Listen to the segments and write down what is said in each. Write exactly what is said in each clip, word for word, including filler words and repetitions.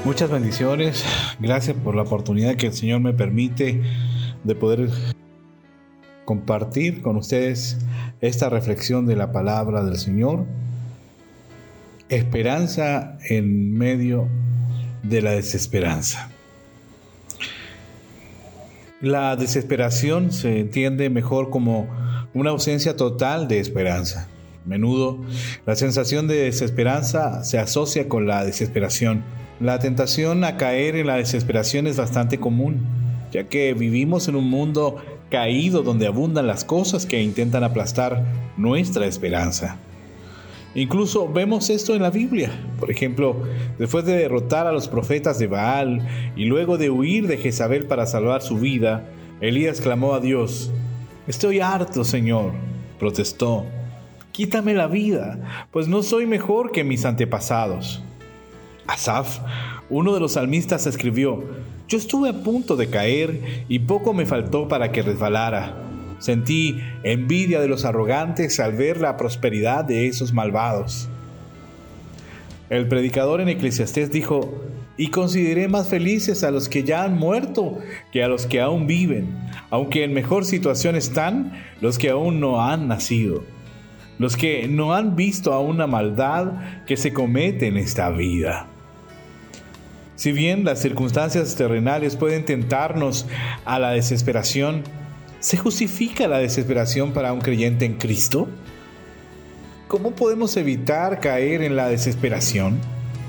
Muchas bendiciones. Gracias por la oportunidad que el Señor me permite de poder compartir con ustedes esta reflexión de la palabra del Señor. Esperanza en medio de la desesperanza. La desesperación se entiende mejor como una ausencia total de esperanza. A menudo, la sensación de desesperanza se asocia con la desesperación. La tentación a caer en la desesperación es bastante común, ya que vivimos en un mundo caído donde abundan las cosas que intentan aplastar nuestra esperanza. Incluso vemos esto en la Biblia. Por ejemplo, después de derrotar a los profetas de Baal y luego de huir de Jezabel para salvar su vida, Elías clamó a Dios: «Estoy harto, Señor», protestó. «Quítame la vida, pues no soy mejor que mis antepasados». Asaf, uno de los salmistas, escribió: «Yo estuve a punto de caer y poco me faltó para que resbalara. Sentí envidia de los arrogantes al ver la prosperidad de esos malvados». El predicador en Eclesiastés dijo: «Y consideré más felices a los que ya han muerto que a los que aún viven, aunque en mejor situación están los que aún no han nacido, los que no han visto aún la maldad que se comete en esta vida». Si bien las circunstancias terrenales pueden tentarnos a la desesperación, ¿se justifica la desesperación para un creyente en Cristo? ¿Cómo podemos evitar caer en la desesperación?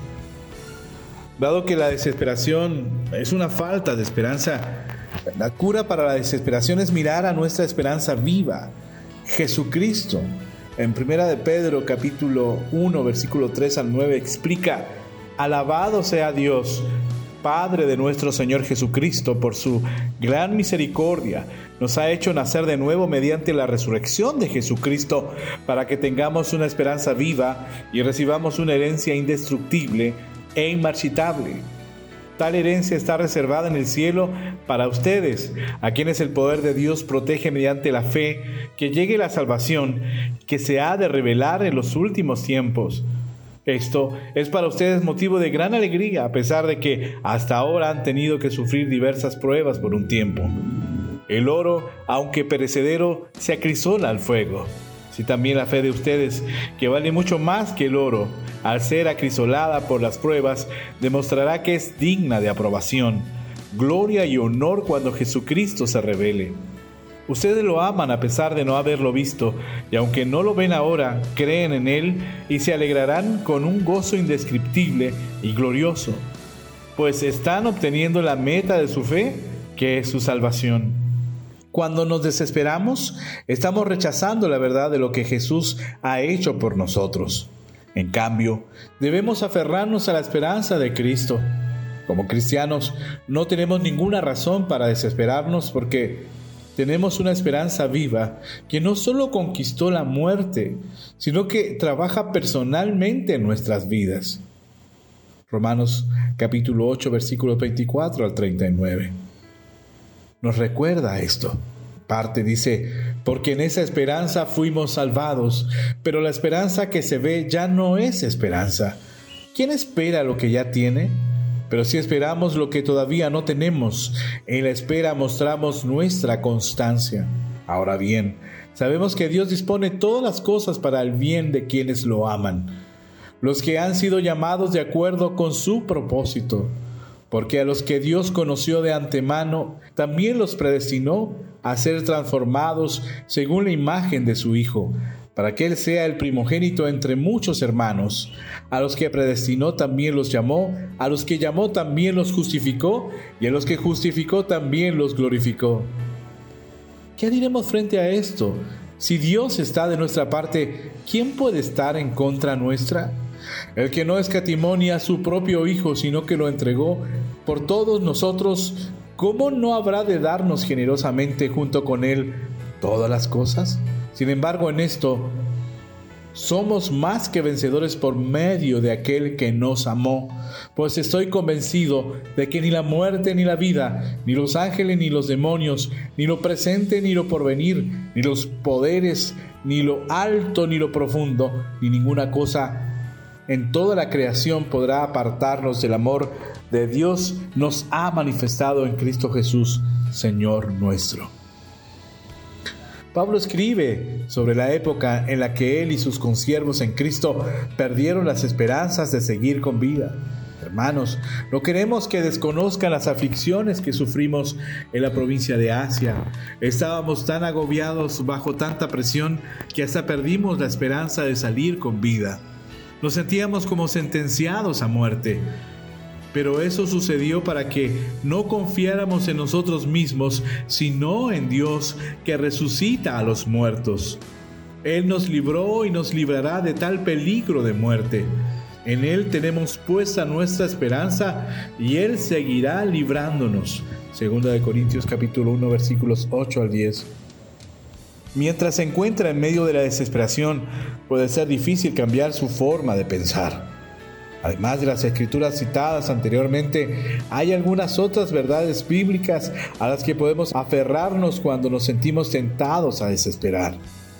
Dado que la desesperación es una falta de esperanza, la cura para la desesperación es mirar a nuestra esperanza viva, Jesucristo. En Primera de Pedro, capítulo uno, versículo tres al nueve, explica: «Alabado sea Dios, Padre de nuestro Señor Jesucristo, por su gran misericordia. Nos ha hecho nacer de nuevo mediante la resurrección de Jesucristo, para que tengamos una esperanza viva y recibamos una herencia indestructible e inmarchitable. Tal herencia está reservada en el cielo para ustedes, a quienes el poder de Dios protege mediante la fe, que llegue la salvación que se ha de revelar en los últimos tiempos. Esto es para ustedes motivo de gran alegría, a pesar de que hasta ahora han tenido que sufrir diversas pruebas por un tiempo. El oro, aunque perecedero, se acrisola al fuego. Si también la fe de ustedes, que vale mucho más que el oro, al ser acrisolada por las pruebas, demostrará que es digna de aprobación, gloria y honor cuando Jesucristo se revele. Ustedes lo aman a pesar de no haberlo visto, y aunque no lo ven ahora, creen en Él y se alegrarán con un gozo indescriptible y glorioso, pues están obteniendo la meta de su fe, que es su salvación. Cuando nos desesperamos, estamos rechazando la verdad de lo que Jesús ha hecho por nosotros. En cambio, debemos aferrarnos a la esperanza de Cristo. Como cristianos, no tenemos ninguna razón para desesperarnos, porque tenemos una esperanza viva que no solo conquistó la muerte, sino que trabaja personalmente en nuestras vidas. Romanos capítulo ocho, versículos veinticuatro al treinta y nueve. Nos recuerda esto. Parte dice: «Porque en esa esperanza fuimos salvados, pero la esperanza que se ve ya no es esperanza. ¿Quién espera lo que ya tiene? Pero si esperamos lo que todavía no tenemos, en la espera mostramos nuestra constancia. Ahora bien, sabemos que Dios dispone todas las cosas para el bien de quienes lo aman, los que han sido llamados de acuerdo con su propósito. Porque a los que Dios conoció de antemano, también los predestinó a ser transformados según la imagen de su Hijo, para que Él sea el primogénito entre muchos hermanos. A los que predestinó también los llamó, a los que llamó también los justificó, y a los que justificó también los glorificó». ¿Qué diremos frente a esto? Si Dios está de nuestra parte, ¿quién puede estar en contra nuestra? El que no escatimó ni a su propio Hijo, sino que lo entregó por todos nosotros, ¿cómo no habrá de darnos generosamente junto con Él todas las cosas? Sin embargo, en esto somos más que vencedores por medio de aquel que nos amó, pues estoy convencido de que ni la muerte ni la vida, ni los ángeles ni los demonios, ni lo presente ni lo porvenir, ni los poderes, ni lo alto ni lo profundo, ni ninguna cosa en toda la creación podrá apartarnos del amor de Dios nos ha manifestado en Cristo Jesús, Señor nuestro. Pablo escribe sobre la época en la que él y sus consiervos en Cristo perdieron las esperanzas de seguir con vida. Hermanos, no queremos que desconozcan las aflicciones que sufrimos en la provincia de Asia. Estábamos tan agobiados bajo tanta presión que hasta perdimos la esperanza de salir con vida. Nos sentíamos como sentenciados a muerte. Pero eso sucedió para que no confiáramos en nosotros mismos, sino en Dios que resucita a los muertos. Él nos libró y nos librará de tal peligro de muerte. En Él tenemos puesta nuestra esperanza y Él seguirá librándonos. Segunda de Corintios capítulo uno versículos ocho al diez. Mientras se encuentra en medio de la desesperación, puede ser difícil cambiar su forma de pensar. Además de las escrituras citadas anteriormente, hay algunas otras verdades bíblicas a las que podemos aferrarnos cuando nos sentimos tentados a desesperar.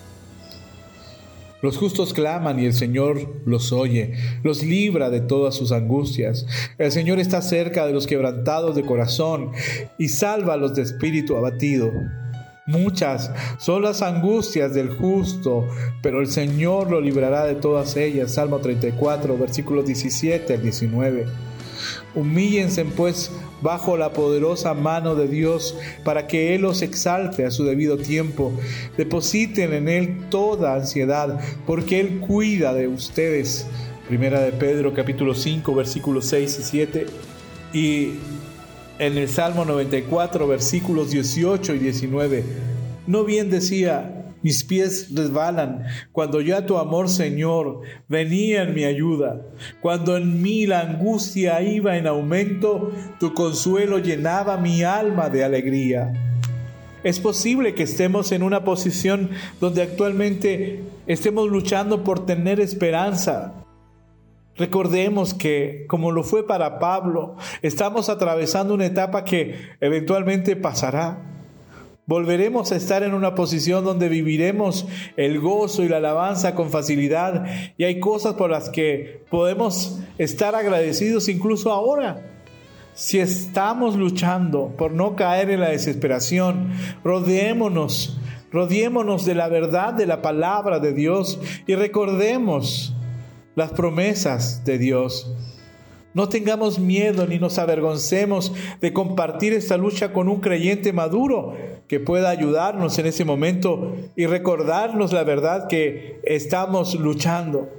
Los justos claman y el Señor los oye, los libra de todas sus angustias. El Señor está cerca de los quebrantados de corazón y salva a los de espíritu abatido. Muchas son las angustias del justo, pero el Señor lo librará de todas ellas. Salmo treinta y cuatro, versículos diecisiete al diecinueve. Humíllense pues bajo la poderosa mano de Dios para que Él los exalte a su debido tiempo. Depositen en Él toda ansiedad, porque Él cuida de ustedes. Primera de Pedro capítulo cinco, versículos seis y siete. Y en el Salmo noventa y cuatro, versículos dieciocho y diecinueve, no bien decía: mis pies resbalan, cuando ya tu amor, Señor, venía en mi ayuda. Cuando en mí la angustia iba en aumento, tu consuelo llenaba mi alma de alegría. Es posible que estemos en una posición donde actualmente estemos luchando por tener esperanza. Recordemos que, como lo fue para Pablo, estamos atravesando una etapa que eventualmente pasará. Volveremos a estar en una posición donde viviremos el gozo y la alabanza con facilidad, y hay cosas por las que podemos estar agradecidos incluso ahora. Si estamos luchando por no caer en la desesperación, rodeémonos, rodeémonos de la verdad de la palabra de Dios y recordemos las promesas de Dios. No tengamos miedo ni nos avergoncemos de compartir esta lucha con un creyente maduro que pueda ayudarnos en ese momento y recordarnos la verdad que estamos luchando.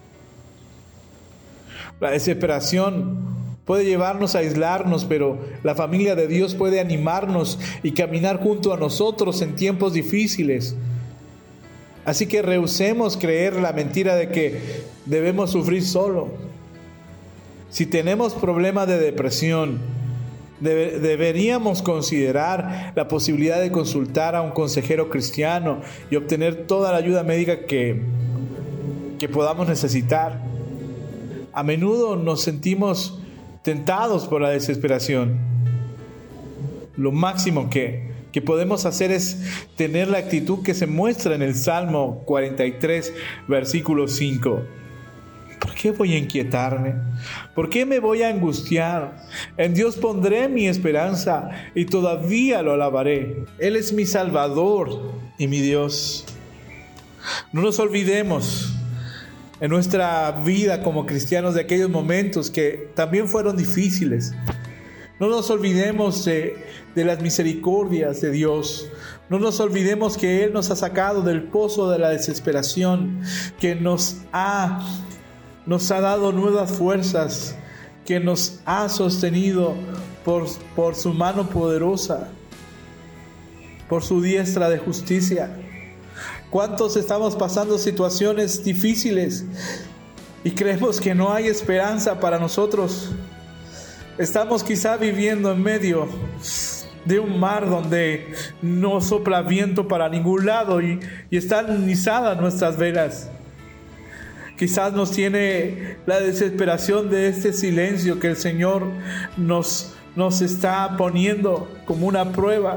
La desesperación puede llevarnos a aislarnos, pero la familia de Dios puede animarnos y caminar junto a nosotros en tiempos difíciles. Así que rehusemos creer la mentira de que debemos sufrir solo. Si tenemos problemas de depresión, debe, deberíamos considerar la posibilidad de consultar a un consejero cristiano y obtener toda la ayuda médica que, que podamos necesitar. A menudo nos sentimos tentados por la desesperación. Lo máximo que que podemos hacer es tener la actitud que se muestra en el Salmo cuarenta y tres, versículo cinco. ¿Por qué voy a inquietarme? ¿Por qué me voy a angustiar? En Dios pondré mi esperanza y todavía lo alabaré. Él es mi Salvador y mi Dios. No nos olvidemos en nuestra vida como cristianos de aquellos momentos que también fueron difíciles. No nos olvidemos de, de las misericordias de Dios. No nos olvidemos que Él nos ha sacado del pozo de la desesperación, que nos ha, nos ha dado nuevas fuerzas, que nos ha sostenido por, por su mano poderosa, por su diestra de justicia. ¿Cuántos estamos pasando situaciones difíciles y creemos que no hay esperanza para nosotros? Estamos quizá viviendo en medio de un mar donde no sopla viento para ningún lado y, y están izadas nuestras velas. Quizás nos tiene la desesperación de este silencio que el Señor nos, nos está poniendo como una prueba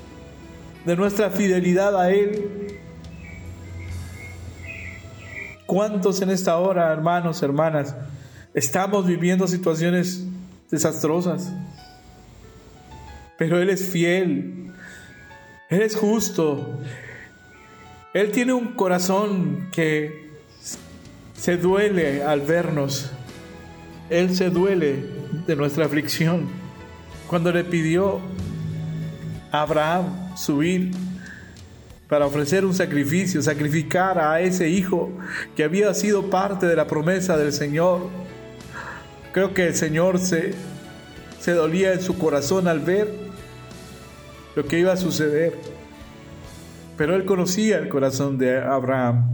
de nuestra fidelidad a Él. ¿Cuántos en esta hora, hermanos, hermanas, estamos viviendo situaciones desastrosas? Pero Él es fiel, Él es justo, Él tiene un corazón que se duele al vernos. Él se duele de nuestra aflicción. Cuando le pidió a Abraham subir para ofrecer un sacrificio, sacrificar a ese hijo que había sido parte de la promesa del Señor, creo que el Señor se, se dolía en su corazón al ver lo que iba a suceder. Pero Él conocía el corazón de Abraham.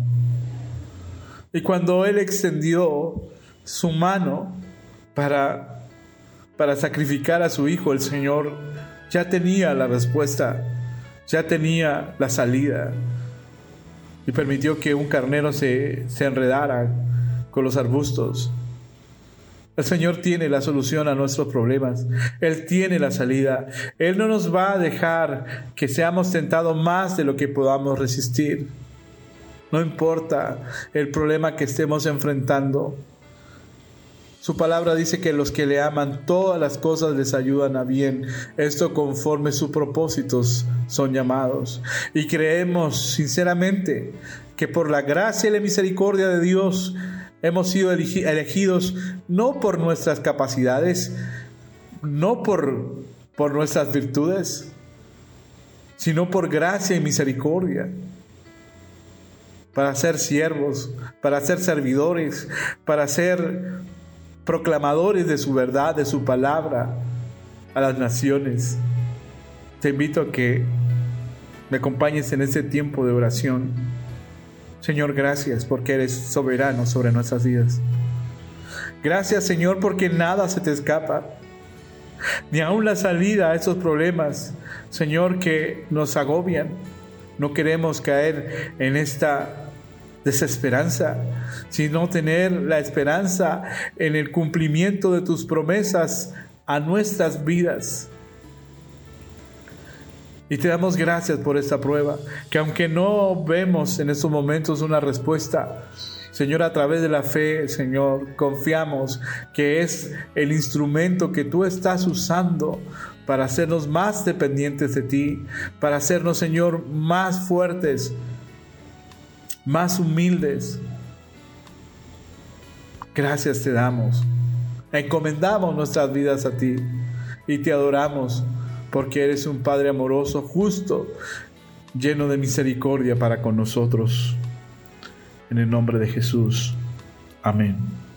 Y cuando Él extendió su mano para, para sacrificar a su hijo, el Señor ya tenía la respuesta, ya tenía la salida. Y permitió que un carnero se, se enredara con los arbustos. El Señor tiene la solución a nuestros problemas. Él tiene la salida. Él no nos va a dejar que seamos tentados más de lo que podamos resistir. No importa el problema que estemos enfrentando. Su palabra dice que los que le aman, todas las cosas les ayudan a bien. Esto conforme sus propósitos son llamados. Y creemos sinceramente que por la gracia y la misericordia de Dios hemos sido elegidos no por nuestras capacidades, no por, por nuestras virtudes, sino por gracia y misericordia, para ser siervos, para ser servidores, para ser proclamadores de su verdad, de su palabra a las naciones. Te invito a que me acompañes en este tiempo de oración. Señor, gracias porque eres soberano sobre nuestras vidas. Gracias, Señor, porque nada se te escapa, ni aun la salida a esos problemas, Señor, que nos agobian. No queremos caer en esta desesperanza, sino tener la esperanza en el cumplimiento de tus promesas a nuestras vidas. Y te damos gracias por esta prueba, que aunque no vemos en estos momentos una respuesta, Señor, a través de la fe, Señor, confiamos que es el instrumento que tú estás usando para hacernos más dependientes de ti, para hacernos, Señor, más fuertes, más humildes. Gracias te damos. Encomendamos nuestras vidas a ti y te adoramos, porque eres un Padre amoroso, justo, lleno de misericordia para con nosotros. En el nombre de Jesús. Amén.